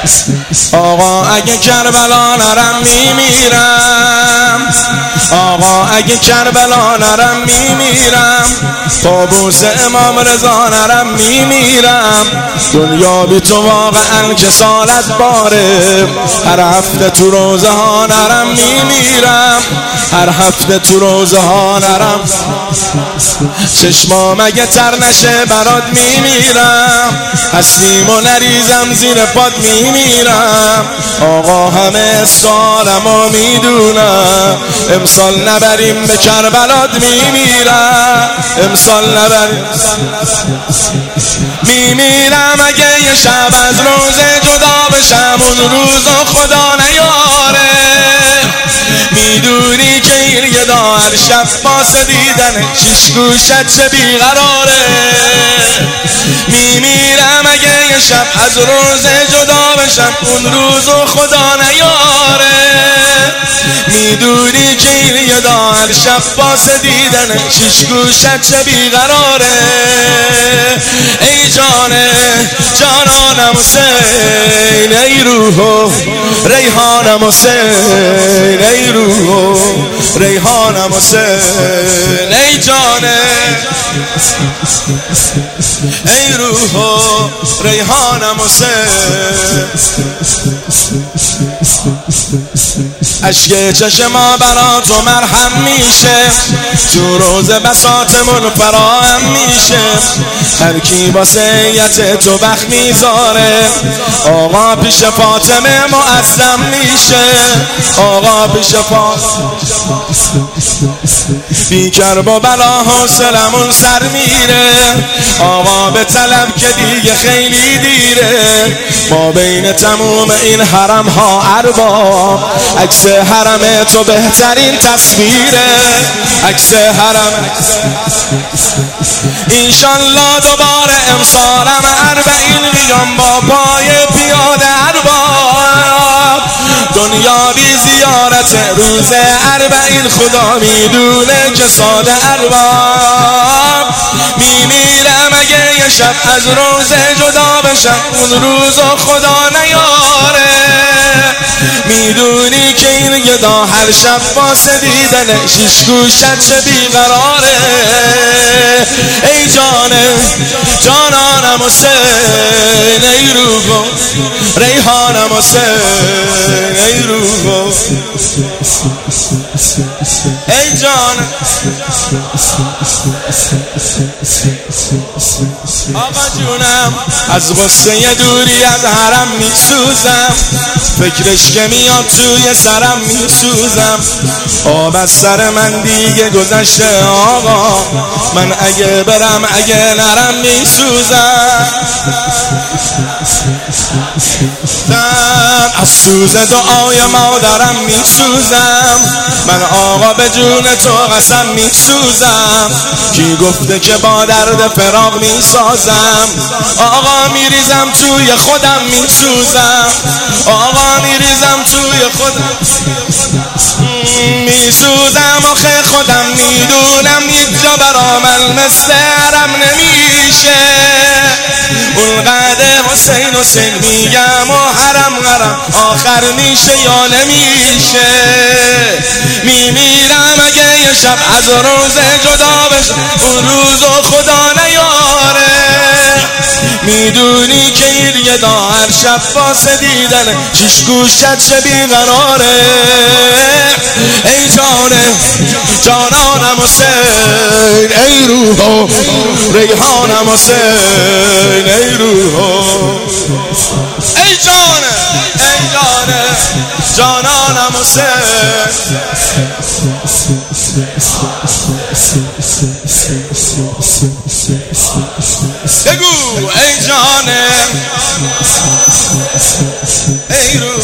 آقا اگه کربلا نرم میمیرم، آقا اگه کربلا نرم میمیرم، طاووس امام رضا نرم میمیرم. دنیا بی تو واقعا کسالت باره، هر هفته تو روزه ها نرم میمیرم، هر هفته تو روزه ها نرم. چشمام اگه تر نشه برات میمیرم، هستیم و نریزم زیر پات میمیرم. آقا همه سالم و میدونم، امسال نبریم به کربلات میمیرم، امسال نبریم میمیرم. اگه یه شب از روزه جدا بشم، اون روزو خدا نیاره. میدونی که این گدا هر شب واسه دیدن شیش گوشت چه بیقراره. میمیرم اگه یه شب از روزه جدا بشم، اون روزو خدا نیاره. میدونی که این گدا هر شب واسه دیدن شیش گوشت چه بیقراره. ای جانه جانانم حسین، ای روحو ریحانم حسین، ای روحو ریحانم حسین. ای جانه ای روحو ریحانم حسین. اشک چشم ما برا تو مرهم میشه، تو روز بساطمون فراهم میشه. هر کی با سیت تو بخت میذاره، آقا پیش فاطمه معظم میشه، آقا پیش فاطمه. بی کرب و بلا حوصلمون سر میره، آقا به طلب که دیگه خیلی دیره. ما بین تموم این حرم ها ارباب، عکس حرم تو بهترین تصویره، عکس حرم. انشالله دوباره امسالم 40 میام با پای پیاده ارباب. دنیا بی زیارت روز 40 خدا میدونه که ساده ارباب. میمیرم اگه یه شب از روزه جدا بشم، اون روزو خدا نیاره. میدونی که این گدا هر شب واسه دیدن شیش گوشت چه بیقراره. ای جانه جانانم حسین، ای روحو ریحانم حسین، ای روحو ای جانه. آقا جونم از غصه دوری از حرم میسوزم، فکرش که میاد توی سرم میسوزم. آب از سر من دیگه گذشته آقا، من اگه برم اگه نرم میسوزم. از سوز دعای مادرم میسوزم، من آقا به جون تو قسم میسوزم. کی گفته که با درد فراق میسازم، آقا میریزم توی خودم میسوزم، آقا میریزم توی خودم میسوزم. آخه خودم میدونم یک جا برا من مثل حرم نمیشه. اونقدر حسین حسین میگم و حرم آخر میشه یا نمیشه. میمیرم اگه یه شب از روزه جدا بشم، اون روزو خدا نیاره. میدونی که این گدا هر شب واسه دیدن شیش گوشت چه بیقراره. ای جانه جانانم حسین، ای روحو ریحانم حسین، ای روحو ای جانه ای جانه جانانم حسین. بگو ای جانه ای روح